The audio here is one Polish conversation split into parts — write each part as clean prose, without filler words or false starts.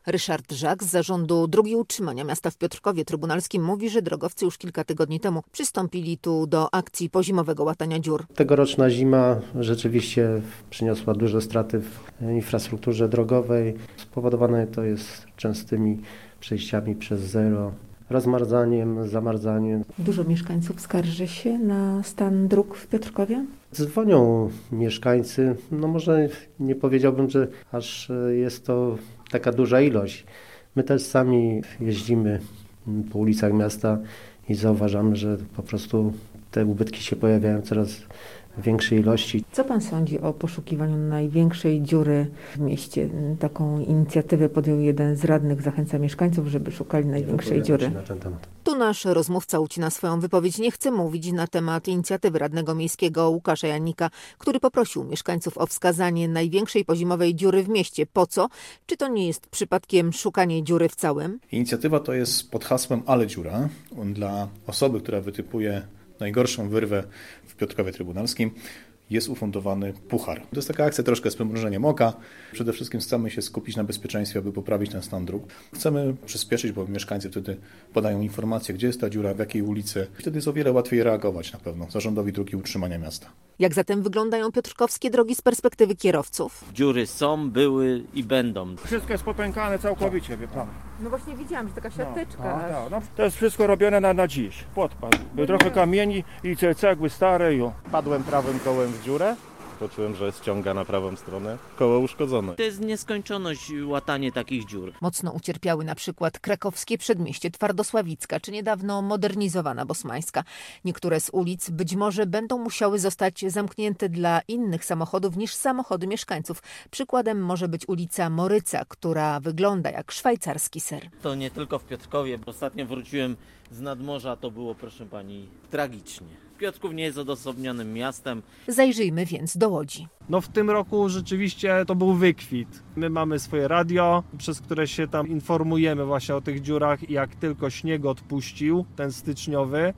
Ryszard Żak z Zarządu Dróg Utrzymania Miasta w Piotrkowie Trybunalskim mówi, że drogowcy już kilka tygodni temu przystąpili tu do akcji pozimowego łatania dziur. Tegoroczna zima rzeczywiście przyniosła duże straty w infrastrukturze drogowej. Spowodowane to jest częstymi przejściami przez zero, rozmarzaniem, zamarzaniem. Dużo mieszkańców skarży się na stan dróg w Piotrkowie? Dzwonią mieszkańcy, może nie powiedziałbym, że aż jest to taka duża ilość. My też sami jeździmy po ulicach miasta i zauważamy, że po prostu te ubytki się pojawiają coraz w większej ilości. Co pan sądzi o poszukiwaniu największej dziury w mieście? Taką inicjatywę podjął jeden z radnych, zachęca mieszkańców, żeby szukali największej dziury. Na ten temat. Tu nasz rozmówca ucina swoją wypowiedź. Nie chce mówić na temat inicjatywy radnego miejskiego Łukasza Janika, który poprosił mieszkańców o wskazanie największej pozimowej dziury w mieście. Po co? Czy to nie jest przypadkiem szukanie dziury w całym? Inicjatywa to jest pod hasłem Ale dziura dla osoby, która wytypuje najgorszą wyrwę w Piotrkowie Trybunalskim. Jest ufundowany puchar. To jest taka akcja troszkę z przymrużeniem oka. Przede wszystkim chcemy się skupić na bezpieczeństwie, aby poprawić ten stan dróg. Chcemy przyspieszyć, bo mieszkańcy wtedy podają informacje, gdzie jest ta dziura, w jakiej ulicy. Wtedy jest o wiele łatwiej reagować na pewno Zarządowi Dróg i Utrzymania Miasta. Jak zatem wyglądają piotrkowskie drogi z perspektywy kierowców? Dziury są, były i będą. Wszystko jest popękane całkowicie, wie pan. No właśnie widziałam, że taka siateczka. To jest wszystko robione na dziś. Podpadł. Był trochę kamieni i cegły stare. Padłem prawym kołem w dziurę. Poczułem, że ściąga na prawą stronę. Koło uszkodzone. To jest nieskończoność łatanie takich dziur. Mocno ucierpiały na przykład krakowskie przedmieście Twardosławicka czy niedawno modernizowana Bosmańska. Niektóre z ulic być może będą musiały zostać zamknięte dla innych samochodów niż samochody mieszkańców. Przykładem może być ulica Moryca, która wygląda jak szwajcarski ser. To nie tylko w Piotrkowie. Ostatnio wróciłem z nadmorza, to było, proszę pani, tragicznie. Piotrków nie jest odosobnionym miastem. Zajrzyjmy więc do Łodzi. W tym roku rzeczywiście to był wykwit. My mamy swoje radio, przez które się tam informujemy właśnie o tych dziurach i jak tylko śnieg odpuścił, ten styczniowy,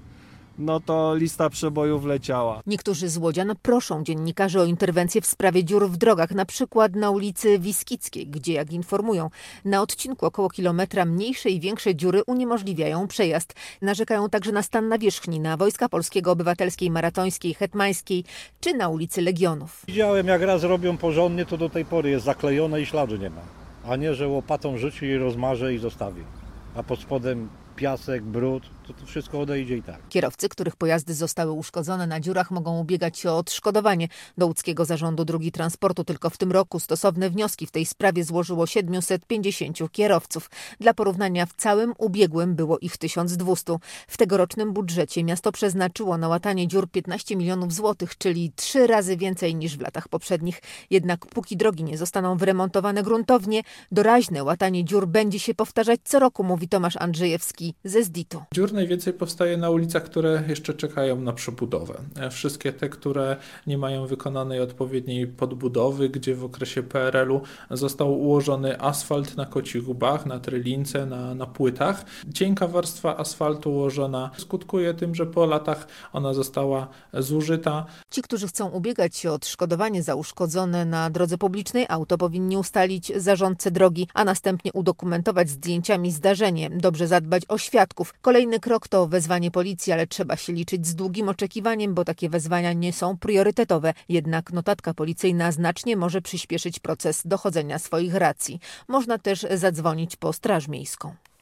to lista przebojów leciała. Niektórzy z łodzian proszą dziennikarzy o interwencję w sprawie dziur w drogach, na przykład na ulicy Wiskickiej, gdzie, jak informują, na odcinku około kilometra mniejsze i większe dziury uniemożliwiają przejazd. Narzekają także na stan nawierzchni na Wojska Polskiego Obywatelskiej, Maratońskiej, Hetmańskiej czy na ulicy Legionów. Widziałem, jak raz robią porządnie, to do tej pory jest zaklejone i śladu nie ma. A nie, że łopatą rzuci i rozmarze i zostawi. A pod spodem piasek, brud, to wszystko odejdzie i tak. Kierowcy, których pojazdy zostały uszkodzone na dziurach, mogą ubiegać się o odszkodowanie. Do Łódzkiego Zarządu Dróg i Transportu tylko w tym roku stosowne wnioski w tej sprawie złożyło 750 kierowców. Dla porównania w całym ubiegłym było ich 1200. W tegorocznym budżecie miasto przeznaczyło na łatanie dziur 15 milionów złotych, czyli 3 razy więcej niż w latach poprzednich. Jednak póki drogi nie zostaną wyremontowane gruntownie, doraźne łatanie dziur będzie się powtarzać co roku, mówi Tomasz Andrzejewski ze ZDIT-u. Dziur najwięcej powstaje na ulicach, które jeszcze czekają na przebudowę. Wszystkie te, które nie mają wykonanej odpowiedniej podbudowy, gdzie w okresie PRL-u został ułożony asfalt na kocich gubach, na trylince, na płytach. Cienka warstwa asfaltu ułożona skutkuje tym, że po latach ona została zużyta. Ci, którzy chcą ubiegać się o odszkodowanie za uszkodzone na drodze publicznej auto, powinni ustalić zarządcę drogi, a następnie udokumentować zdjęciami zdarzenie. Dobrze zadbać o świadków. Kolejny krok to wezwanie policji, ale trzeba się liczyć z długim oczekiwaniem, bo takie wezwania nie są priorytetowe. Jednak notatka policyjna znacznie może przyspieszyć proces dochodzenia swoich racji. Można też zadzwonić po Straż Miejską.